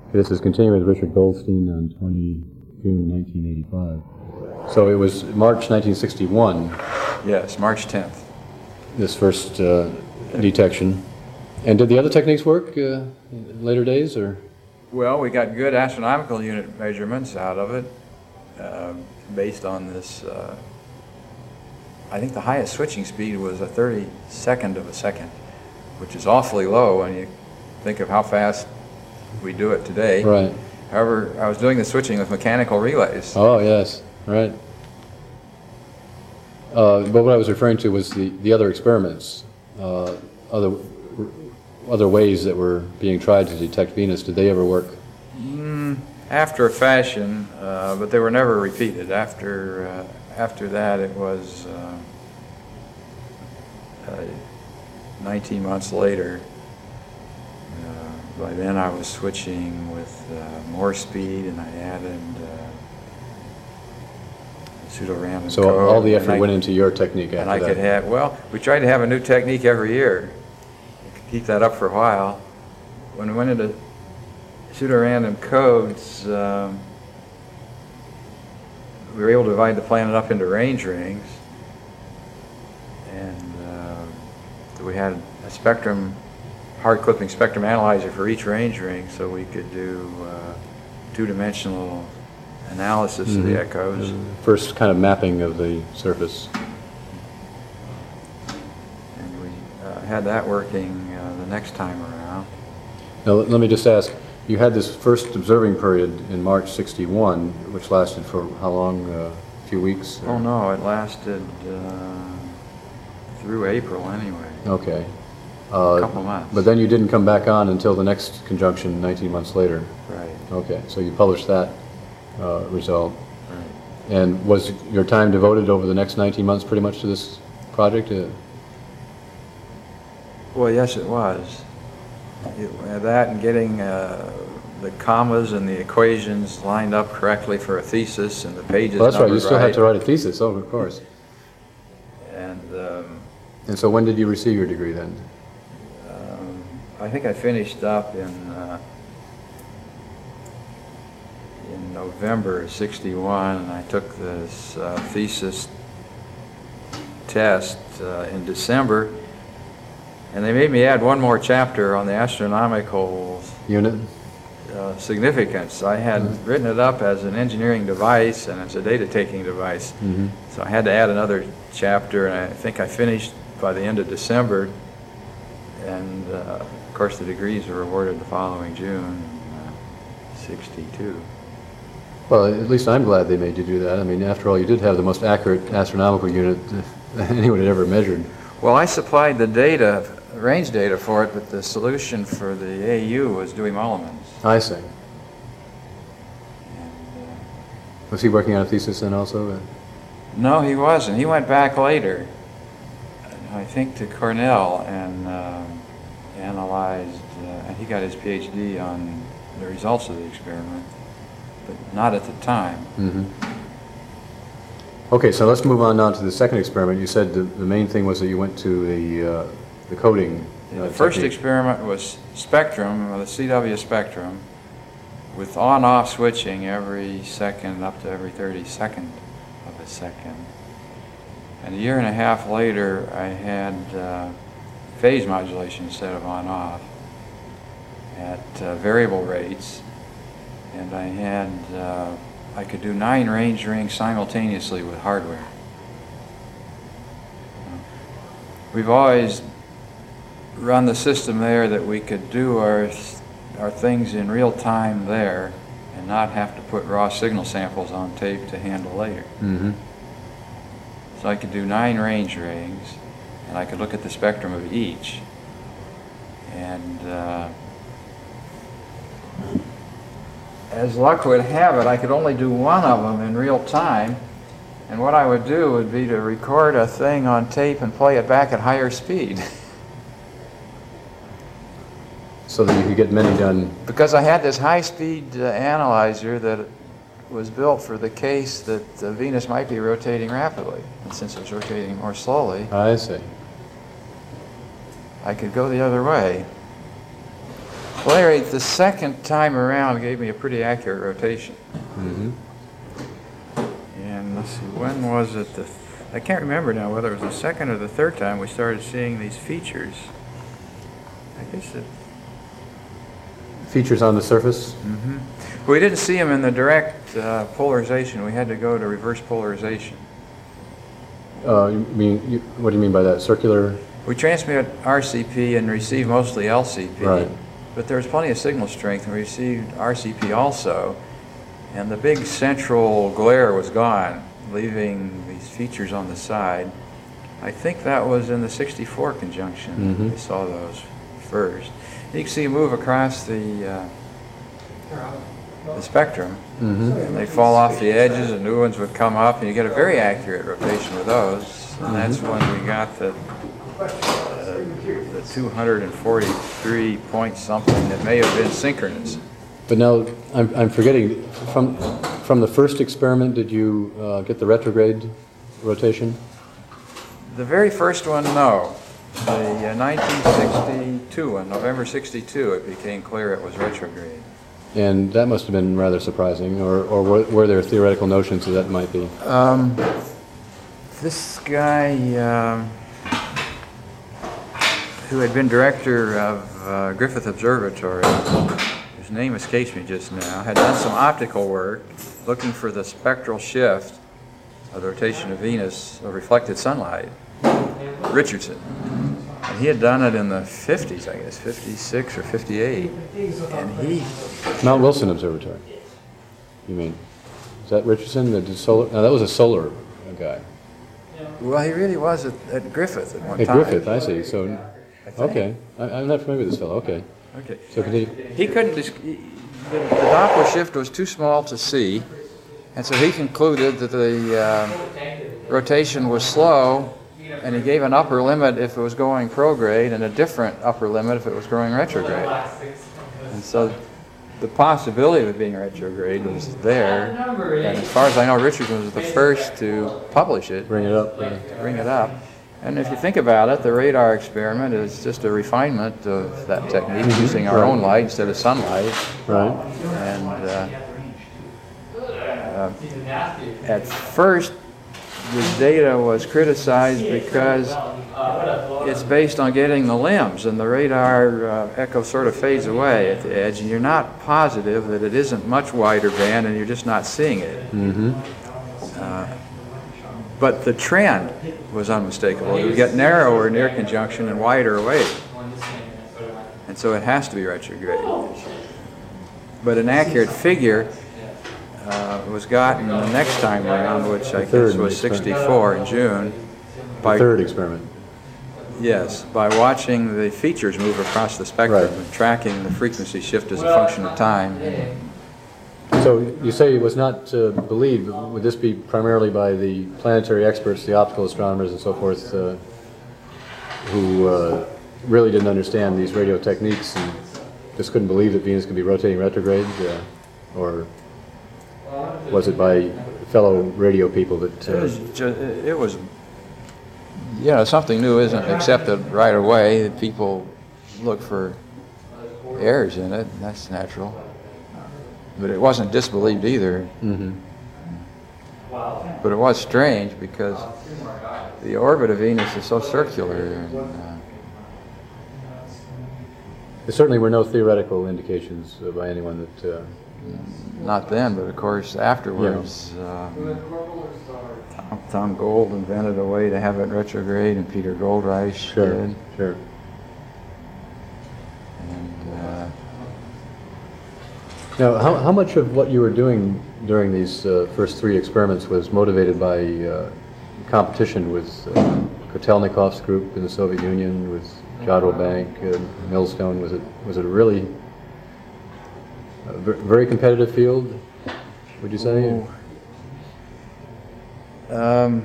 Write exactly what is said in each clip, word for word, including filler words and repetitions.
This is continuing with Richard Goldstein on the twentieth of June nineteen eighty-five. So it was March nineteen sixty-one. Yes, March tenth. This first uh, detection. And did the other techniques work uh, in later days, or? Well, we got good astronomical unit measurements out of it uh, based on this. Uh, I think the highest switching speed was a thirty-second of a second, which is awfully low when you think of how fast we do it today. Right. However, I was doing the switching with mechanical relays. Oh, yes, right. Uh, but what I was referring to was the, the other experiments, uh, other other ways that were being tried to detect Venus. Did they ever work? Mm, after a fashion, uh, but they were never repeated. After uh, after that, it was uh, uh, nineteen months later. Uh, by then, I was switching with uh, more speed, and I added uh, pseudo-random So code. all the effort I, went into your technique after and I that. could have, well, we tried to have a new technique every year. Keep that up for a while. When we went into pseudo-random codes, um, we were able to divide the planet up into range rings, and uh, we had a spectrum, hard clipping spectrum analyzer for each range ring, so we could do uh, two-dimensional analysis mm-hmm. of the echoes. The first kind of mapping of the surface. And we uh, had that working uh, the next time around. Now, let me just ask, you had this first observing period in March sixty-one, which lasted for how long? Uh, a few weeks? Or? Oh, no, it lasted uh, through April anyway. Okay. Uh, a couple months. But then you didn't come back on until the next conjunction nineteen months later. Right. Okay, so you published that uh, result. Right. And was your time devoted over the next nineteen months pretty much to this project? Uh, well, yes, it was. It, that and getting uh, the commas and the equations lined up correctly for a thesis and the pages. Well, that's right. You still right. have to write a thesis. Oh, of course. And um, and so when did you receive your degree then? Um, I think I finished up in uh, in November of sixty-one, and I took this uh, thesis test uh, in December. And they made me add one more chapter on the astronomical unit uh, significance. I had mm-hmm. written it up as an engineering device and as a data-taking device. Mm-hmm. So I had to add another chapter, and I think I finished by the end of December. And uh, of course, the degrees were awarded the following June, uh, sixty-two. Well, at least I'm glad they made you do that. I mean, after all, you did have the most accurate astronomical unit anyone had ever measured. Well, I supplied the data, range data for it, but the solution for the A U was Dewey Mulliman's. I see. And, uh, was he working on a thesis then also? No, he wasn't. He went back later, I think to Cornell, and uh, analyzed, uh, and he got his PhD on the results of the experiment, but not at the time. Mm-hmm. Okay, so let's move on now to the second experiment. You said the, the main thing was that you went to the, uh, the coding. Yeah, uh, the first technique. experiment was spectrum, the C W spectrum, with on-off switching every second up to every thirty-second of a second. And a year and a half later, I had uh, phase modulation instead of on-off at uh, variable rates, and I had uh, I could do nine range rings simultaneously with hardware. We've always run the system there that we could do our our things in real time there and not have to put raw signal samples on tape to handle later. Mm-hmm. So I could do nine range rings, and I could look at the spectrum of each. And uh, as luck would have it, I could only do one of them in real time. And what I would do would be to record a thing on tape and play it back at higher speed. So that you could get many done. Because I had this high-speed uh, analyzer that was built for the case that uh, Venus might be rotating rapidly. And since it was rotating more slowly, I see. I could go the other way. Well, at any rate, the second time around gave me a pretty accurate rotation. Mm-hmm. And let's see, when was it? The th I can't remember now whether it was the second or the third time we started seeing these features. I guess it. Features on the surface? Mm-hmm. We didn't see them in the direct uh, polarization. We had to go to reverse polarization. Uh, you mean, you, what do you mean by that? Circular? We transmit R C P and receive mostly L C P. Right. But there was plenty of signal strength, and we received R C P also. And the big central glare was gone, leaving these features on the side. I think that was in the sixty-four conjunction. Mm-hmm. We saw those first. You can see them move across the, uh, the spectrum. Mm-hmm. And they fall off the edges, and new ones would come up, and you get a very accurate rotation with those. And that's when we got the, uh, the two hundred forty-three point something that may have been synchronous. But now, I'm, I'm forgetting, from, from the first experiment, did you uh, get the retrograde rotation? The very first one, no. The uh, nineteen sixty-two one, November sixty-two, it became clear it was retrograde. And that must have been rather surprising, or, or were, were there theoretical notions that that might be? Um, this guy, um, who had been director of uh, Griffith Observatory, his name escapes me just now, had done some optical work looking for the spectral shift of the rotation of Venus of reflected sunlight, Richardson. And he had done it in the fifties, I guess, fifty-six or fifty-eight. And he... Mount Wilson Observatory, you mean? Is that Richardson that did solar? No, that was a solar guy. Well, he really was at, at Griffith at one At time. Griffith, I see. So, I think. okay. I, I'm not familiar with this fellow. Okay. Okay. So continue. He couldn't, dis- he- the, the Doppler shift was too small to see, and so he concluded that the uh, rotation was slow, and he gave an upper limit if it was going prograde and a different upper limit if it was going retrograde. And so the possibility of it being retrograde was there, and as far as I know, Richardson was the first to publish it, Bring it up. Yeah. to bring it up. And if you think about it, the radar experiment is just a refinement of that technique, using our own light instead of sunlight. Right. And uh, uh, at first, the data was criticized because it's based on getting the limbs, and the radar uh, echo sort of fades away at the edge, and you're not positive that it isn't much wider band, and you're just not seeing it. Mm-hmm. Uh, but the trend was unmistakable. It would get narrower near conjunction and wider away. And so it has to be retrograde. But an accurate figure uh, was gotten the next time around, which I guess was sixty-four in June. By, Third experiment. yes, by watching the features move across the spectrum Right. and tracking the frequency shift as a function of time. So you say it was not uh, believed. Would this be primarily by the planetary experts, the optical astronomers and so forth, uh, who uh, really didn't understand these radio techniques and just couldn't believe that Venus could be rotating retrograde? Uh, or was it by fellow radio people that... Uh, It was, ju- it was, you know, something new isn't accepted right away. People look for errors in it, and that's natural. But it wasn't disbelieved either. mm-hmm. But it was strange because the orbit of Venus is so circular. And, uh, There certainly were no theoretical indications uh, by anyone that... Uh, not then, but of course afterwards. Uh, Tom, Tom Gold invented a way to have it retrograde, and Peter Goldreich sure, did. sure. And, uh, Now, how, how much of what you were doing during these uh, first three experiments was motivated by uh, competition with uh, Kotelnikov's group in the Soviet Union, with Jodrell Bank, uh, Millstone? Was it was it a really a ver- very competitive field, would you say? Um,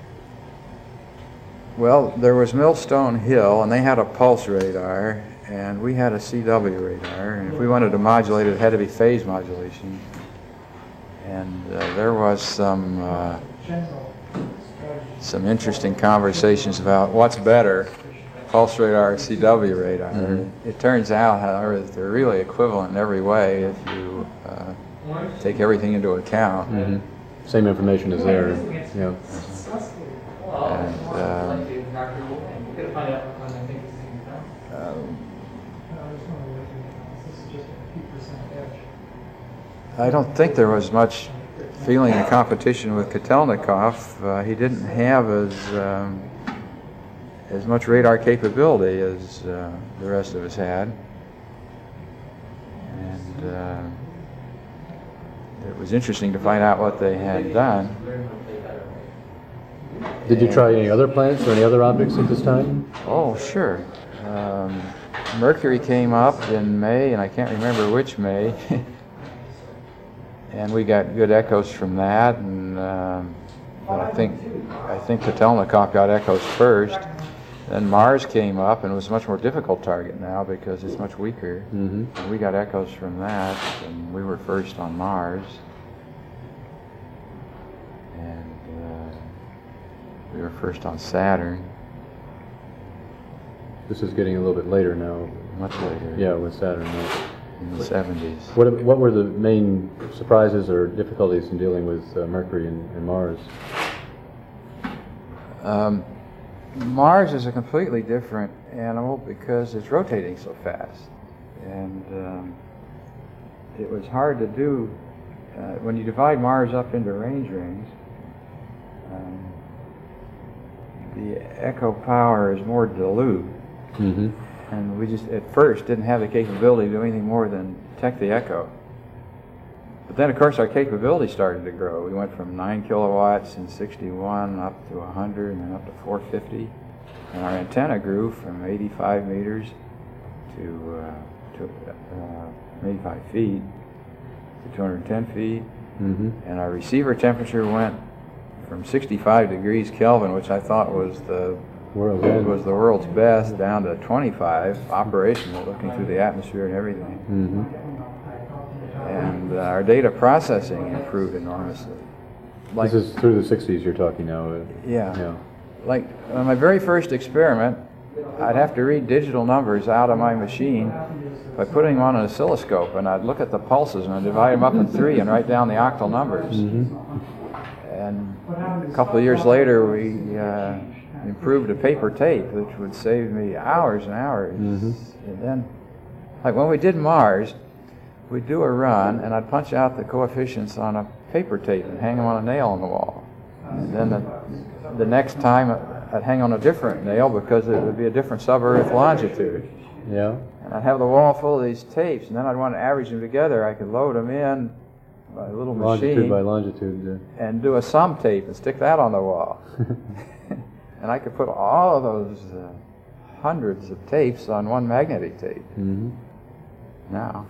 well, there was Millstone Hill, and they had a pulse radar, and we had a C W radar, and if we wanted to modulate it, it had to be phase modulation. And uh, there was some uh, some interesting conversations about what's better, pulse radar, C W radar. Mm-hmm. It turns out, however, that they're really equivalent in every way if you uh, take everything into account. Mm-hmm. Same information is there. Yeah. And, um, um, I don't think there was much feeling of competition with Kotelnikov. Uh, he didn't have as um, as much radar capability as uh, the rest of us had, and uh, it was interesting to find out what they had done. Did you try any other planets or any other objects at this time? Oh, sure. Um, Mercury came up in May, and I can't remember which May. And we got good echoes from that, and um, but I think I think Kotelnikov got echoes first. Then Mars came up, and it was a much more difficult target now because it's much weaker. Mm-hmm. And we got echoes from that, and we were first on Mars. And uh, we were first on Saturn. This is getting a little bit later now. Much later. Yeah, with Saturn. Right? In the seventies. What what were the main surprises or difficulties in dealing with uh, Mercury and, and Mars? Um, Mars is a completely different animal because it's rotating so fast, and um, it was hard to do uh, when you divide Mars up into range rings. Um, the echo power is more dilute. Mm-hmm. And we just, at first, didn't have the capability to do anything more than detect the echo. But then, of course, our capability started to grow. We went from nine kilowatts in sixty-one up to one hundred and then up to four hundred fifty. And our antenna grew from eighty-five meters to, uh, to uh, eighty-five feet to two hundred ten feet. Mm-hmm. And our receiver temperature went from sixty-five degrees Kelvin, which I thought was the World It was the world's best, down to twenty-five, operational, looking through the atmosphere and everything. Mm-hmm. And uh, our data processing improved enormously. Like, This is through the sixties you're talking now. Uh, yeah. yeah. Like on my very first experiment, I'd have to read digital numbers out of my machine by putting them on an oscilloscope, and I'd look at the pulses and I'd divide them up in three and write down the octal numbers. Mm-hmm. And a couple of years later, we uh, improved a paper tape, which would save me hours and hours. Mm-hmm. And then, like when we did Mars, we'd do a run, and I'd punch out the coefficients on a paper tape and hang them on a nail on the wall. And then the, the next time, I'd hang on a different nail because it would be a different sub-Earth longitude. Yeah. And I'd have the wall full of these tapes, and then I'd want to average them together. I could load them in by a little Longitude machine by longitude. Uh. and do a sum tape and stick that on the wall. And I could put all of those uh, hundreds of tapes on one magnetic tape. Mm-hmm. Now.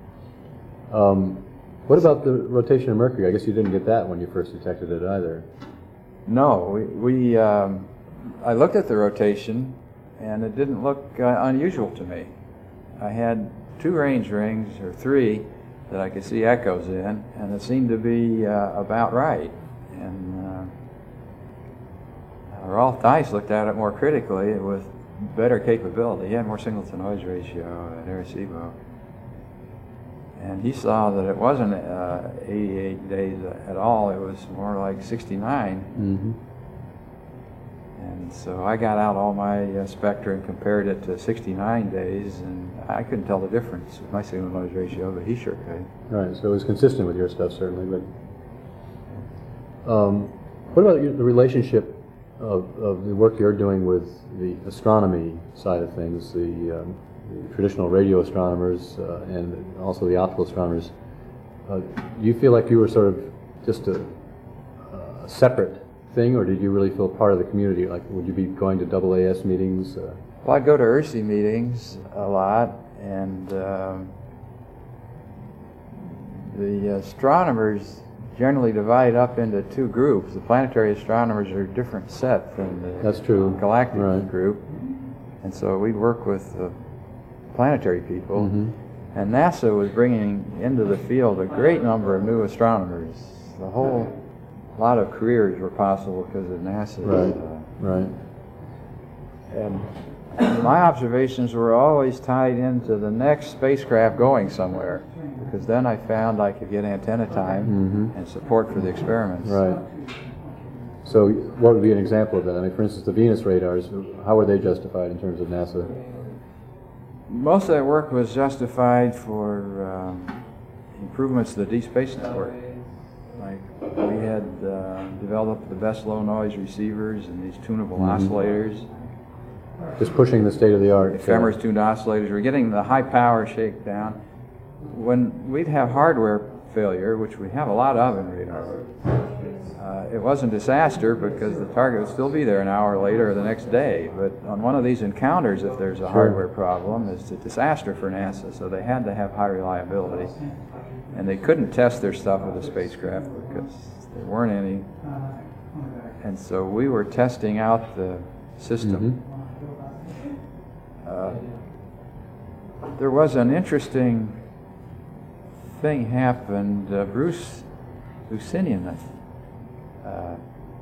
Um, what about the rotation of Mercury? I guess you didn't get that when you first detected it either. No, we, we um, I looked at the rotation, and it didn't look uh, unusual to me. I had two range rings, or three, that I could see echoes in, and it seemed to be uh, about right. And uh, Rolf Dice looked at it more critically with better capability. He had more signal-to-noise ratio at Arecibo. And he saw that it wasn't uh, eighty-eight days at all, it was more like sixty-nine. Mm-hmm. And so I got out all my uh, spectra and compared it to sixty-nine days, and I couldn't tell the difference with my signal-to-noise ratio, but he sure could. Right, so it was consistent with your stuff, certainly. But um, what about your, the relationship of, of the work you're doing with the astronomy side of things, the, um, the traditional radio astronomers uh, and also the optical astronomers? Uh, do you feel like you were sort of just a, a separate thing, or did you really feel part of the community? Like, would you be going to double A S meetings? Uh? Well, I'd go to E R S I meetings a lot, and um, the astronomers generally divide up into two groups. The planetary astronomers are a different set from the That's true. galactic Right. group, and so we work with the planetary people. Mm-hmm. And NASA was bringing into the field a great number of new astronomers. The whole lot of careers were possible because of NASA. Right. Uh, Right. and my observations were always tied into the next spacecraft going somewhere, because then I found I could get antenna time Mm-hmm. and support for the experiments. Right. So what would be an example of that? I mean, for instance, the Venus radars, how were they justified in terms of NASA? Most of that work was justified for um, improvements to the Deep Space Network. Like, we had uh, developed the best low noise receivers and these tunable Mm-hmm. oscillators. Just pushing the state of the art. Ephemeris tuned oscillators. We're getting the high power shakedown. When we'd have hardware failure, which we have a lot of in radar, uh, it wasn't a disaster because the target would still be there an hour later or the next day. But on one of these encounters, if there's a Sure. hardware problem, it's a disaster for NASA. So they had to have high reliability. And they couldn't test their stuff with the spacecraft because there weren't any. And so we were testing out the system. Mm-hmm. Uh, there was an interesting thing happened. Uh, Bruce Lucinian uh,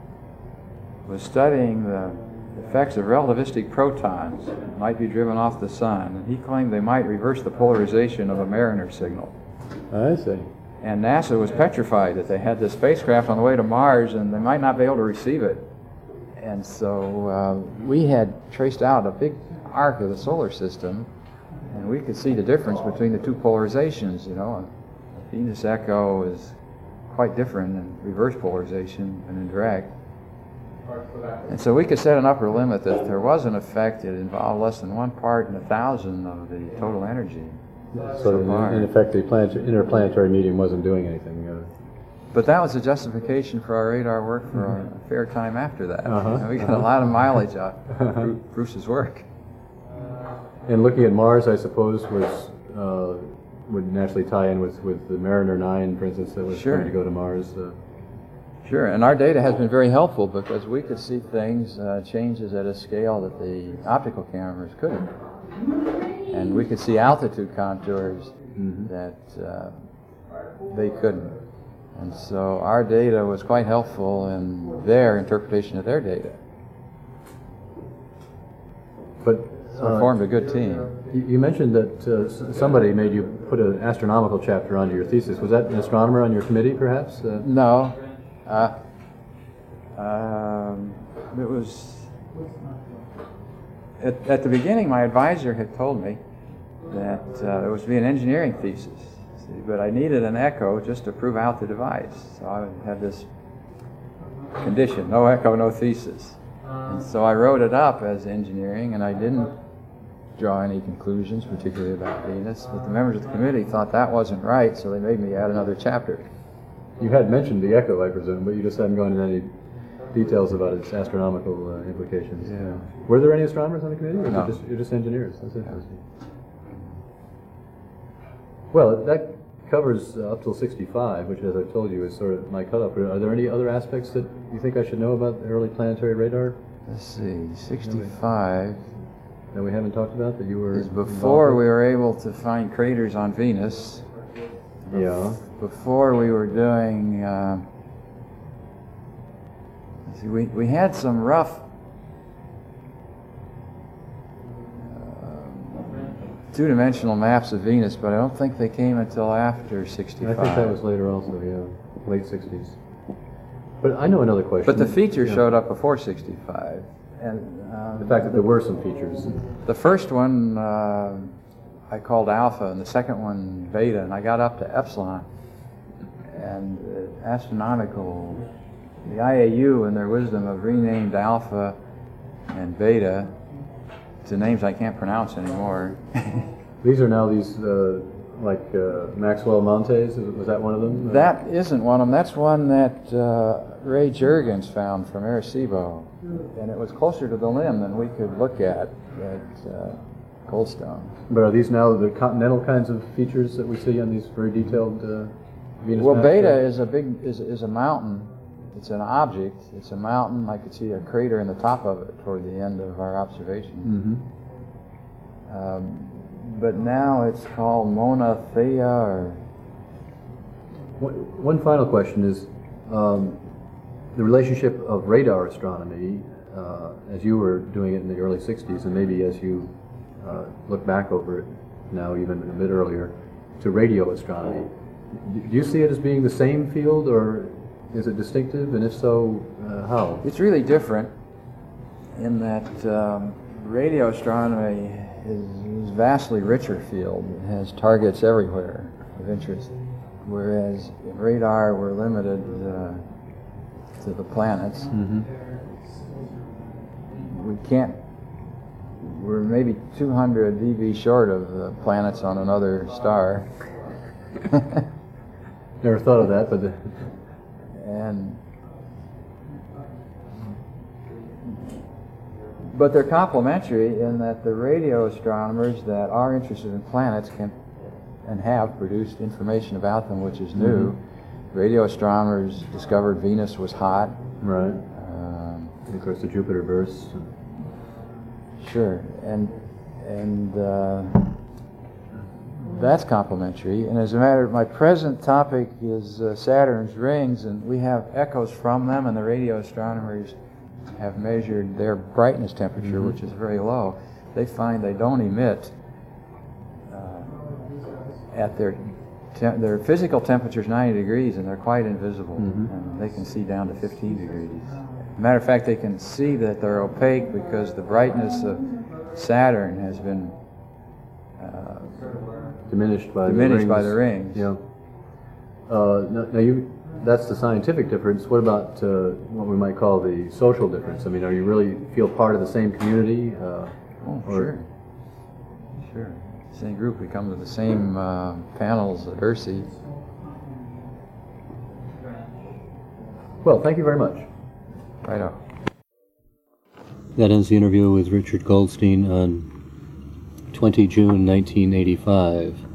was studying the effects of relativistic protons that might be driven off the sun, and he claimed they might reverse the polarization of a Mariner signal. I see. And NASA was petrified that they had this spacecraft on the way to Mars and they might not be able to receive it. And so uh, we had traced out a big arc of the solar system, and we could see the difference between the two polarizations, you know. And Venus Echo is quite different in reverse polarization and in direct. And so we could set an upper limit that if there was an effect, it involved less than one part in a thousand of the total energy. So in, in effect, the planet, interplanetary medium wasn't doing anything. Uh, But that was a justification for our radar work for our fair time after that. Uh-huh. And we got a lot of mileage out of Bru- Bruce's work. and looking at Mars, I suppose, was uh, would naturally tie in with, with the Mariner nine, for instance, that was Sure. trying to go to Mars. Uh, Sure, and our data has been very helpful because we could see things, uh, changes at a scale that the optical cameras couldn't. And we could see altitude contours Mhm. that uh, they couldn't. And so our data was quite helpful in their interpretation of their data. but So we uh, formed a good team. you, you mentioned that uh, s- somebody made you put an astronomical chapter onto your thesis. Was that an astronomer on your committee, perhaps? Uh, No. Uh, um, it was... At, at the beginning, my advisor had told me that uh, it was to be an engineering thesis, see, but I needed an echo just to prove out the device. So I had this condition, no echo, no thesis. And so I wrote it up as engineering, and I didn't draw any conclusions, particularly about Venus, but the members of the committee thought that wasn't right, so they made me add another chapter. you had mentioned the echo, I presume, but you just hadn't gone into any details about its astronomical uh, implications. Yeah. Were there any astronomers on the committee, or No. was it just, you're just engineers? That's interesting. Well, that covers uh, up till sixty-five, which, as I've told you, is sort of my cutoff. Are there any other aspects that you think I should know about the early planetary radar Let's see, sixty-five that we haven't talked about that you were is before involved we were able to find craters on Venus. with? Yeah. Before we were doing, uh, let's see, we, we had some rough uh, two-dimensional maps of Venus, but I don't think they came until after I sixty-five. think that was later also, yeah, late sixties. But I know another question. But the feature Yeah. showed up before sixty-five. And um, The fact that there were some features. the first one uh, I called alpha, and the second one beta, and I got up to epsilon. And uh, astronomical, the I A U in their wisdom have renamed alpha and beta to names I can't pronounce anymore. These are now these, uh, like uh, Maxwell Montes, was that one of them? Uh, That isn't one of them. That's one that uh, Ray Juergens found from Arecibo. And it was closer to the limb than we could look at at uh, Goldstone. But are these now the continental kinds of features that we see on these very detailed uh, Venus Well, maps? beta is a big is is a mountain. It's an object. It's a mountain. I could see a crater in the top of it toward the end of our observation. Mm-hmm. Um, but now it's called Mona Thea, or One, one final question is um, the relationship of radar astronomy uh, as you were doing it in the early sixties, and maybe as you uh, look back over it now, even a bit earlier, to radio astronomy. Do you see it as being the same field, or is it distinctive, and if so, uh, how? It's really different in that um, radio astronomy is a vastly richer field. It has targets everywhere of interest, whereas in radar we're limited uh, to the planets. Mm-hmm. We can't, we're maybe two hundred E V short of the planets on another star. Never thought of that, but... The and but they're complementary in that the radio astronomers that are interested in planets can and have produced information about them, which is new. Mm-hmm. Radio astronomers discovered Venus was hot. Right. Um, and of course, the Jupiter bursts. Sure, and and uh, that's complementary. And as a matter of my present topic is uh, Saturn's rings, and we have echoes from them, and the radio astronomers have measured their brightness temperature, mm-hmm. which is very low. They find they don't emit uh, at their te- their physical temperature is ninety degrees, and they're quite invisible, mm-hmm. and they can see down to fifteen degrees. Matter of fact, they can see that they're opaque because the brightness of Saturn has been uh, diminished by diminished the rings. by the rings. Yeah. Uh, now, now you, that's the scientific difference. What about uh, what we might call the social difference? I mean, are you really feel part of the same community? Uh, oh, sure. Sure. Same group. We come to the same uh, panels at E R S I. Well, thank you very much. Right on. That ends the interview with Richard Goldstein on the twentieth of June nineteen eighty-five.